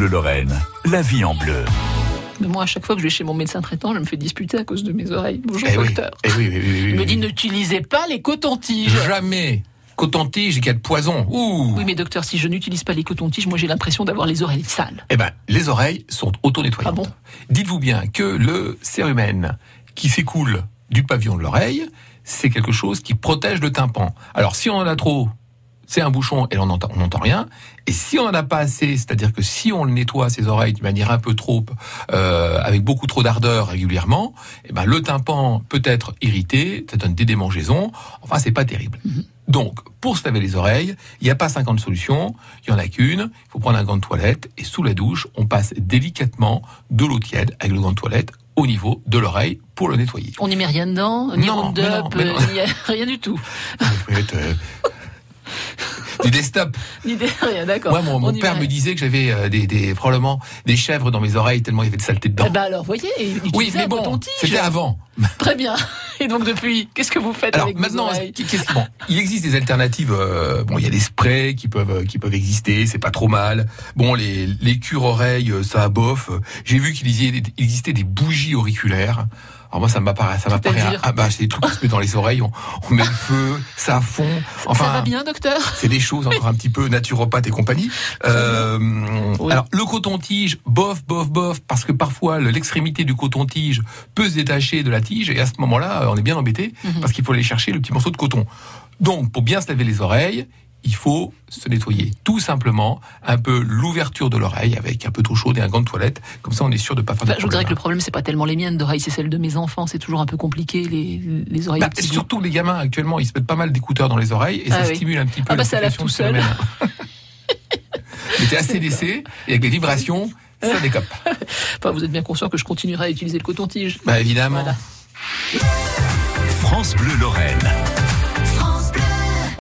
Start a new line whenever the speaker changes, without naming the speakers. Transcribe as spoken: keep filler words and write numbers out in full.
Bleu Lorraine, la vie en bleu.
Mais moi, à chaque fois que je vais chez mon médecin traitant, je me fais disputer à cause de mes oreilles. Bonjour,
eh
docteur.
Oui, eh oui, oui, oui, oui,
Il me
oui.
dit, n'utilisez pas les cotons-tiges.
Jamais. Coton-tige, il y a de poison. Ouh.
Oui, mais docteur, si je n'utilise pas les cotons-tiges, moi j'ai l'impression d'avoir les oreilles sales.
Eh ben, les oreilles sont auto-nettoyantes.
Ah bon ?
Dites-vous bien que le cérumen qui s'écoule du pavillon de l'oreille, c'est quelque chose qui protège le tympan. Alors, si on en a trop, c'est un bouchon et on n'entend, on n'entend rien. Et si on n'en a pas assez, c'est-à-dire que si on nettoie ses oreilles de manière un peu trop, euh, avec beaucoup trop d'ardeur régulièrement, eh ben, le tympan peut être irrité, ça donne des démangeaisons. Enfin, c'est pas terrible. Mm-hmm. Donc, pour se laver les oreilles, il n'y a pas cinquante solutions, il n'y en a qu'une. Il faut prendre un gant de toilette et sous la douche, on passe délicatement de l'eau tiède avec le gant de toilette au niveau de l'oreille pour le nettoyer.
On n'y met rien dedans, ni
non,
Roundup,
mais non, mais non.
ni rien du tout.
Du Destop.
Ni des... rien, d'accord.
Moi, mon, mon
On
père me disait que j'avais euh, des, des, probablement des chèvres dans mes oreilles tellement il y avait de saleté dedans.
Eh ben alors, voyez,
oui, mais bon, c'était avant.
Très bien. Et donc depuis, qu'est-ce que vous faites
alors,
avec
maintenant,
vos oreilles ?
qu'est-ce, bon, il existe des alternatives. Euh, bon, il y a des sprays qui peuvent qui peuvent exister, c'est pas trop mal. Bon, les les cure-oreilles, ça bof. J'ai vu qu'il existait des bougies auriculaires. Alors moi, ça m'apparaît, ça m'apparaît. Ah bah, c'est des trucs qu'on se met dans les oreilles, on, on met le feu, ça fond. Enfin,
ça va bien, docteur ?
C'est des choses encore un petit peu naturopathe et compagnie. Euh, oui. Alors le coton-tige, bof, bof, bof, parce que parfois l'extrémité du coton-tige peut se détacher de la tige et à ce moment-là, on est bien embêté mm-hmm. parce qu'il faut aller chercher le petit morceau de coton. Donc, pour bien se laver les oreilles, il faut se nettoyer tout simplement un peu l'ouverture de l'oreille avec un peu d'eau chaude et un gant de toilette. Comme ça, on est sûr de ne pas faire de
enfin, je voudrais que le problème, c'est pas tellement les miennes d'oreilles, c'est celle de mes enfants. C'est toujours un peu compliqué, les, les oreilles.
Bah, surtout les gamins, actuellement, ils se mettent pas mal d'écouteurs dans les oreilles et
ah,
ça
oui.
stimule un petit peu
ah, bah,
la
ça lave tout seul.
Mais t'es A C D C et avec les vibrations, ça décope.
Enfin, vous êtes bien conscient que je continuerai à utiliser le coton-tige.
Bah, évidemment.
Voilà.
France Bleu Lorraine.